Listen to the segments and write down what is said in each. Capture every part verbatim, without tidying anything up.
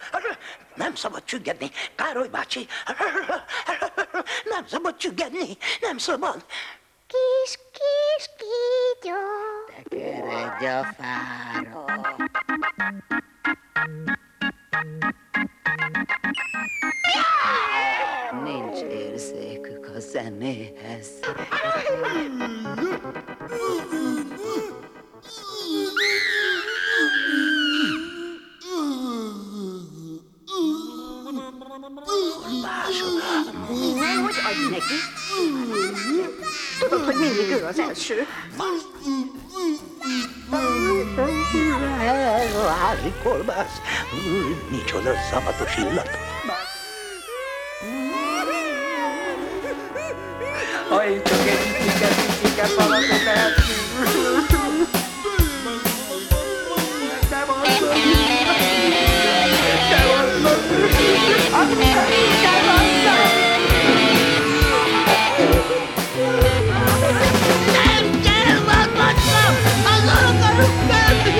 Nem szabad csüggedni, Károly bácsi. Nem szabad csüggedni, nem szabad. Kis, kis kígyó. Tekeredj a fára. Nincs érzékük a zenéhez. Hogy adj neki? Tudod, hogy mindig ő az első. Házi kolbász. Micsoda szamatos illat. Ha én csak egy picike, picike falat tehetünk. Te mondod. Te mondod. Te mondod. Nem kell, vadmacska! Azzal akarok menni!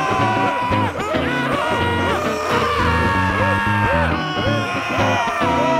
Ah!